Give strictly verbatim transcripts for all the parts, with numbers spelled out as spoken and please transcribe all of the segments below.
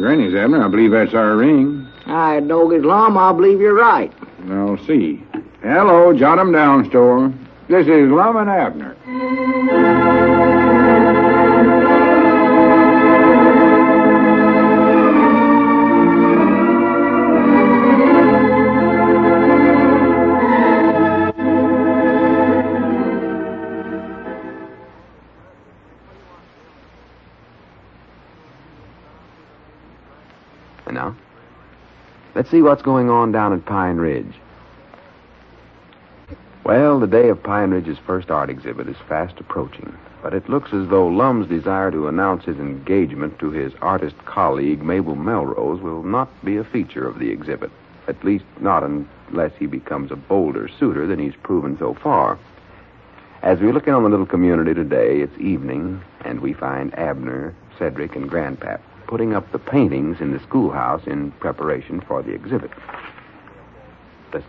Granny's, Abner. I believe that's our ring. I dog his Lum. I believe you're right. I'll see. Hello, jot 'em down, store. This is Lum and Abner. And now, let's see what's going on down at Pine Ridge. Well, the day of Pine Ridge's first art exhibit is fast approaching, but it looks as though Lum's desire to announce his engagement to his artist colleague, Mabel Melrose, will not be a feature of the exhibit, at least not unless he becomes a bolder suitor than he's proven so far. As we look in on the little community today, it's evening, and we find Abner, Cedric, and Grandpap putting up the paintings in the schoolhouse in preparation for the exhibit. Listen.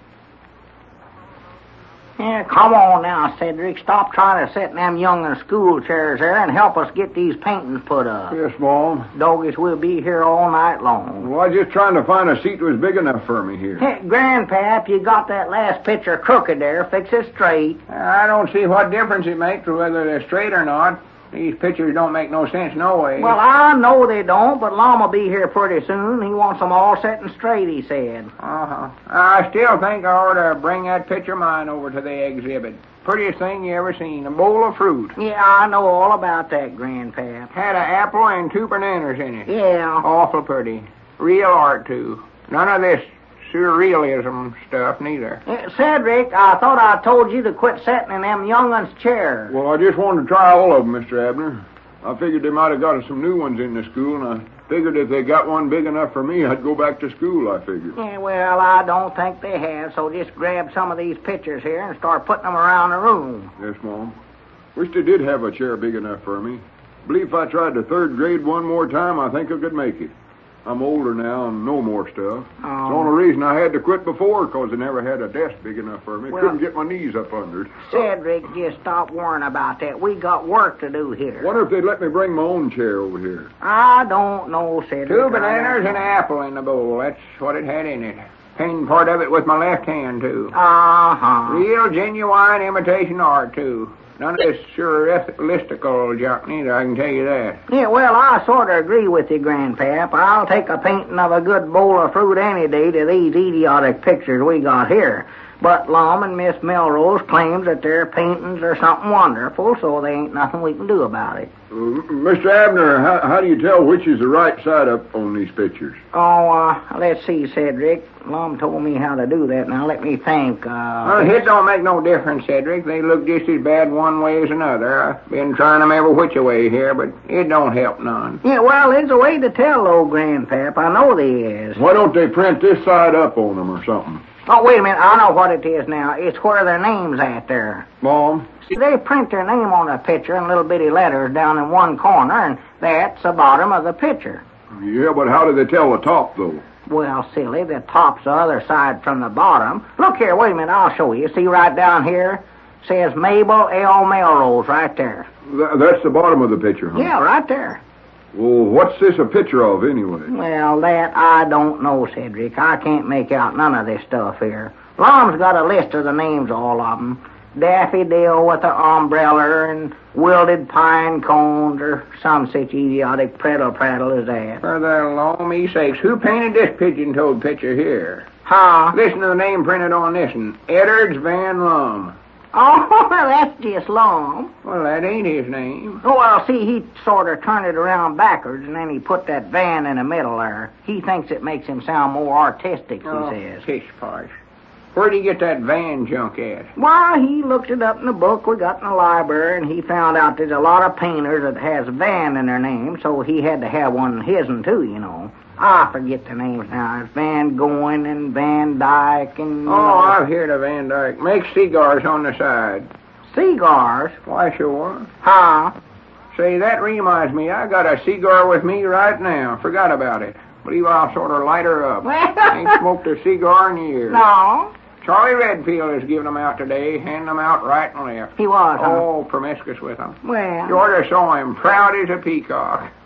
Yeah, come on now, Cedric. Stop trying to sit in them young and school chairs there and help us get these paintings put up. Yes, Mom. Doggies, we'll be here all night long. Well, I was just trying to find a seat that was big enough for me here. Hey, Grandpap, you got that last picture crooked there. Fix it straight. I don't see what difference it makes whether they're straight or not. These pictures don't make no sense no way. Well, I know they don't, but Lum will be here pretty soon. He wants them all setting straight, he said. Uh-huh. I still think I ought to bring that picture of mine over to the exhibit. Prettiest thing you ever seen, a bowl of fruit. Yeah, I know all about that, Grandpap. Had an apple and two bananas in it. Yeah. Awful pretty. Real art, too. None of this surrealism stuff, neither. Uh, Cedric, I thought I told you to quit sitting in them young'uns' chairs. Well, I just wanted to try all of them, Mister Abner. I figured they might have got some new ones in the school, and I figured if they got one big enough for me, I'd go back to school, I figured. Yeah, well, I don't think they have, so just grab some of these pictures here and start putting them around the room. Yes, Mom. Wish they did have a chair big enough for me. Believe if I tried the third grade one more time, I think I could make it. I'm older now and know more stuff. Oh. The only reason I had to quit before because I never had a desk big enough for me. Well, Couldn't get my knees up under it. Cedric, just stop worrying about that. We got work to do here. Wonder if they'd let me bring my own chair over here. I don't know, Cedric. Two bananas and an apple in the bowl. That's what it had in it. Painted part of it with my left hand, too. Uh-huh. Real genuine imitation art, too. None of this surrealistical junk neither, I can tell you that. Yeah, well, I sort of agree with you, Grandpap. I'll take a painting of a good bowl of fruit any day to these idiotic pictures we got here. But Lum and Miss Melrose claims that their paintings are something wonderful, so there ain't nothing we can do about it. Uh, Mister Abner, how, how do you tell which is the right side up on these pictures? Oh, uh, let's see, Cedric. Lum told me how to do that. Now, let me think. Uh, Well, it don't make no difference, Cedric. They look just as bad one way as another. I've been trying them every which way here, but it don't help none. Yeah, well, there's a way to tell, old Grandpap. I know there is. Why don't they print this side up on them or something? Oh, wait a minute. I know what it is now. It's where their name's at there. Mom? See, they print their name on a picture in little bitty letters down in one corner, and that's the bottom of the picture. Yeah, but how do they tell the top, though? Well, silly, the top's the other side from the bottom. Look here, wait a minute, I'll show you. See right down here? Says Mabel L. Melrose right there. Th- that's the bottom of the picture, huh? Yeah, right there. Well, what's this a picture of, anyway? Well, that I don't know, Cedric. I can't make out none of this stuff here. Lom's got a list of the names of all of them. Daffodil with an umbrella and wilted pine cones or some such idiotic prattle-prattle as that. For the loamy sakes, who painted this pigeon-toed picture here? Huh? Listen to the name printed on this one. Eddards Van Lum. Oh, that's just Lum. Well, that ain't his name. Oh, well, see, he sort of turned it around backwards, and then he put that van in the middle there. He thinks it makes him sound more artistic, he Oh, says. pish posh. Where'd he get that van junk at? Well, he looked it up in the book we got in the library, and he found out there's a lot of painters that has Van in their name, so he had to have one in his'n, too, you know. I forget the names now. It's Van Goyn and Van Dyke and... Oh, I've heard of Van Dyke. Makes cigars on the side. Cigars? Why, sure. Huh? Say, that reminds me, I got a cigar with me right now. Forgot about it. Believe I'll sort of light her up. Ain't smoked a cigar in years. No. Charlie Redfield is giving them out today, handing them out right and left. He was, huh? Oh, promiscuous with them. Well... You ought to saw him, proud as a peacock.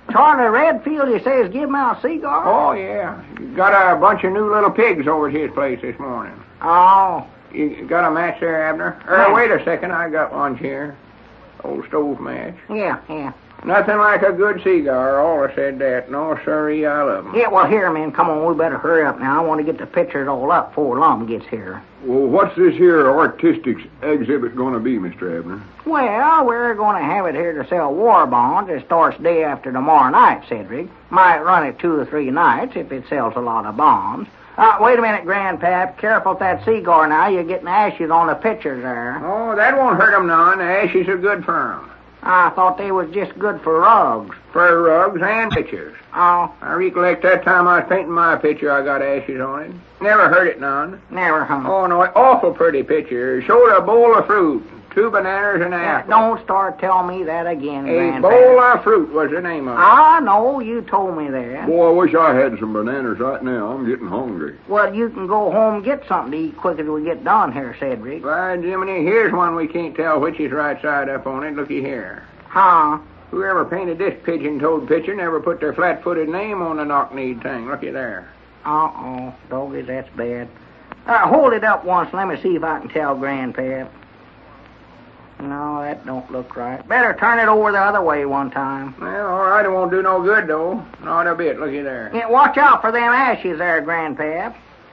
Charlie Redfield, he says, give him out a cigar? Oh, yeah. Got a bunch of new little pigs over at his place this morning. Oh. You got a match there, Abner? Er, wait a second. I got one here. Old stove match. Yeah, yeah. Nothing like a good cigar. All I said that. No, sirree, I love 'em. Yeah, well, here, man, come on. We better hurry up now. I want to get the pictures all up before Lum gets here. Well, what's this here artistic exhibit going to be, Mister Abner? Well, we're going to have it here to sell war bonds. It starts day after tomorrow night, Cedric. Might run it two or three nights if it sells a lot of bonds. Uh, wait a minute, Grandpap. Careful with that cigar now. You're getting ashes on the pictures there. Oh, that won't hurt 'em none. The ashes are good for 'em. I thought they was just good for rugs. For rugs and pictures. Oh, I recollect that time I was painting my picture, I got ashes on it. Never hurt it none. never, huh? Oh, no, awful pretty picture. Showed a bowl of fruit, two bananas and an Yeah, apple. don't start telling me that again, A Grandpap. bowl of fruit was the name of it. I know, you told me that. Boy, I wish I had some bananas right now. I'm getting hungry. Well, you can go home and get something to eat quick as we get done here, Cedric. By Jiminy, here's one we can't tell which is right side up on it. Looky here. Huh? Whoever painted this pigeon-toed picture never put their flat-footed name on the knock-kneed thing. Looky there. Uh-oh, doggy, that's bad. Uh, hold it up once. Let me see if I can tell Grandpap. No, that don't look right. Better turn it over the other way one time. Well, all right, it won't do no good, though. Not a bit. Looky there. Yeah, watch out for them ashes there, Grandpap.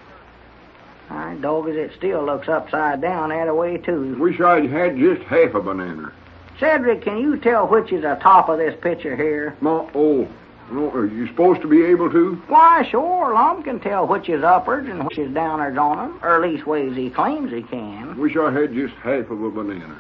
All right, doggies, it still looks upside down that way, too. Wish I had just half a banana. Cedric, can you tell which is the top of this picture here? Ma, oh, no, are you supposed to be able to? Why, sure, Lum can tell which is uppers and which is downers on them, or leastways he claims he can. Wish I had just half of a banana.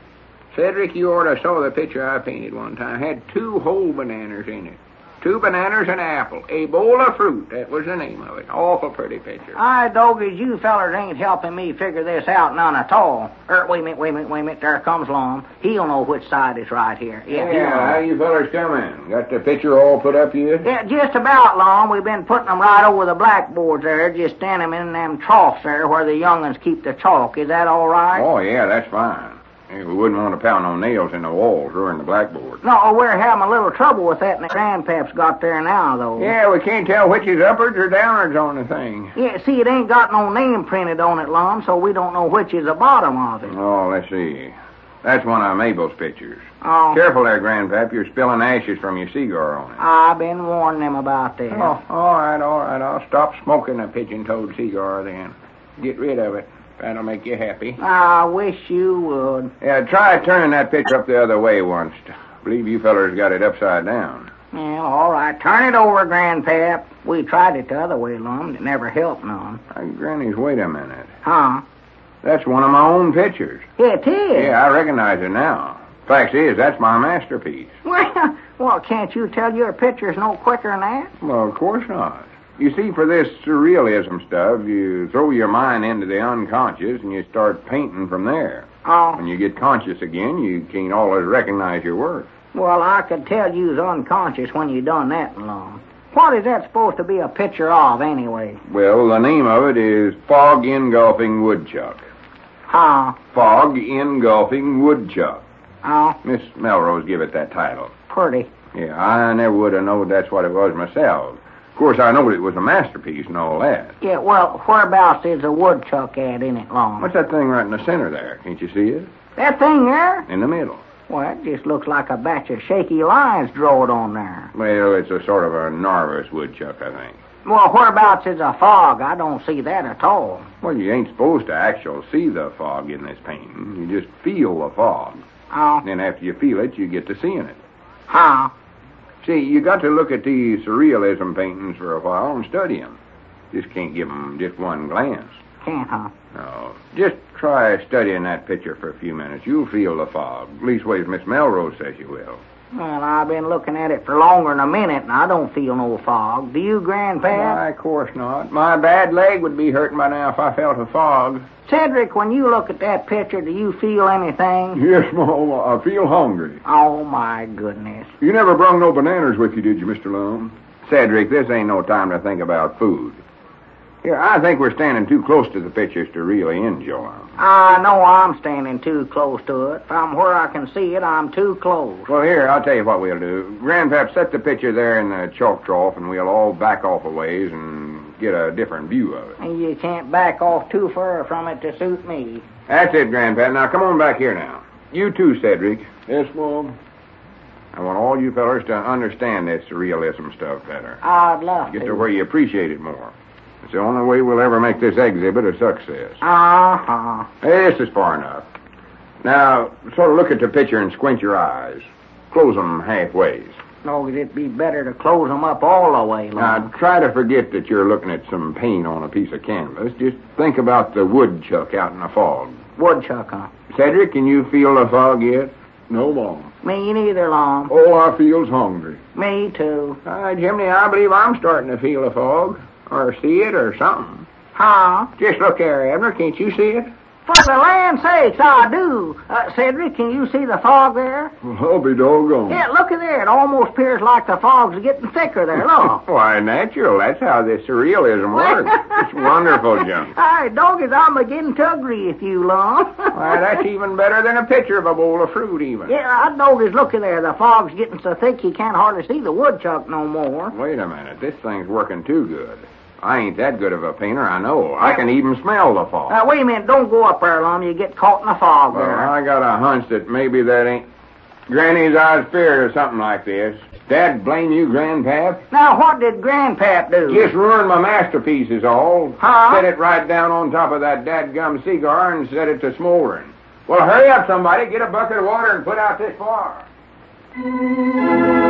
Cedric, you ought to saw the picture I painted one time. Had two whole bananas in it. Two bananas and an apple. A bowl of fruit. That was the name of it. Awful pretty picture. Aye, doggies, you fellers ain't helping me figure this out none at all. Er, wait a minute, wait a minute, wait a minute. There comes Lum. He'll know which side is right here. Yeah, he'll know. how you fellers coming? Got the picture all put up yet? Yeah, just about, Lum. We've been putting them right over the blackboards there, just standing them in them troughs there where the young'uns keep the chalk. Is that all right? Oh, yeah, that's fine. We wouldn't want to pound no nails in the walls or in the blackboard. No, we're having a little trouble with that, and the Grandpap's got there now, though. Yeah, we can't tell which is uppers or downers on the thing. Yeah, see, it ain't got no name printed on it, Lum, so we don't know which is the bottom of it. Oh, let's see. That's one of Mabel's pictures. Oh, Careful there, Grandpap. You're spilling ashes from your cigar on it. I've been warning them about that. Oh, all right, all right. I'll stop smoking a pigeon-toed cigar then. Get rid of it. That'll make you happy. I wish you would. Yeah, try turning that picture up the other way once. Believe you fellers got it upside down. Well, all right. Turn it over, Grandpap. We tried it the other way, Lum. It never helped none. Uh, Granny's, wait a minute. Huh? That's one of my own pictures. Yeah, it is. Yeah, I recognize it now. Fact is, that's my masterpiece. Well, well, can't you tell your picture's no quicker than that? Well, of course not. You see, for this surrealism stuff, you throw your mind into the unconscious and you start painting from there. Oh, When you get conscious again, you can't always recognize your work. well, I could tell you was unconscious when you done that, Lum. What is that supposed to be a picture of, anyway? Well, the name of it is Fog Engulfing Woodchuck. Huh? Fog Engulfing Woodchuck. Oh, Miss Melrose give it that title. pretty. Yeah, I never would have known that's what it was myself. Of course, I know it was a masterpiece and all that. Yeah, well, whereabouts is a woodchuck at in it, Lum? What's that thing right in the center there? Can't you see it? That thing there? In the middle. Well, it just looks like a batch of shaky lines drawed on there. Well, it's a sort of a nervous woodchuck, I think. Well, whereabouts is a fog? I don't see that at all. Well, you ain't supposed to actually see the fog in this painting. You just feel the fog. Oh, Then after you feel it, you get to seeing it. huh? See, you got to look at these surrealism paintings for a while and study them. Just can't give them just one glance. Can't, huh? No, just try studying that picture for a few minutes. You'll feel the fog. Leastways, Miss Melrose says you will. Well, I've been looking at it for longer than a minute, and I don't feel no fog. Do you, Grandpap? Why, of course not. My bad leg would be hurting by now if I felt a fog. Cedric, when you look at that picture, do you feel anything? Yes, Mom, I feel hungry. Oh, my goodness. You never brung no bananas with you, did you, Mister Lum? Cedric, this ain't no time to think about food. Here, I think we're standing too close to the pictures to really enjoy them. I know I'm standing too close to it. From where I can see it, I'm too close. Well, here, I'll tell you what we'll do. Grandpap, set the picture there in the chalk trough, and we'll all back off a ways and get a different view of it. And you can't back off too far from it to suit me. That's it, Grandpap. Now, come on back here now. You too, Cedric. Yes, Mom. I want all you fellers to understand this realism stuff better. I'd love Get to. to where you appreciate it more. It's the only way we'll ever make this exhibit a success. Uh-huh. Hey, this is far enough. Now, sort of look at the picture and squint your eyes. Close them halfways. No, it'd be better to close them up all the way, Now, Lon. try to forget that you're looking at some paint on a piece of canvas. Just think about the woodchuck out in the fog. Woodchuck, huh? Cedric, can you feel the fog yet? No, Mom. Me neither, Lon. All I feel's hungry. Me too. Uh, Jimmy, I believe I'm starting to feel the fog. Or see it or something. Huh? Just look there, Abner. Can't you see it? For the land's sakes, I do. Uh, Cedric, can you see the fog there? Well, I'll be doggone. Yeah, look at there. It almost appears like the fog's getting thicker there. Look. Why, natural. That's how this surrealism works. It's wonderful, Jim. Hey, doggies, I'm beginning to agree with you, Lon. Why, that's even better than a picture of a bowl of fruit, even. Yeah, I doggies, look at there. The fog's getting so thick you can't hardly see the woodchuck no more. Wait a minute. This thing's working too good. I ain't that good of a painter, I know. I can even smell the fog. Uh, wait a minute. Don't go up there, Lon. You get caught in the fog Well, there. I got a hunch that maybe that ain't... Granny's eyes feared or something like this. Dad, blame you, Grandpap. Now, what did Grandpap do? Just ruined my masterpiece is all. Huh? Set it right down on top of that dadgum cigar and set it to smoldering. Well, hurry up, somebody. Get a bucket of water and put out this fire.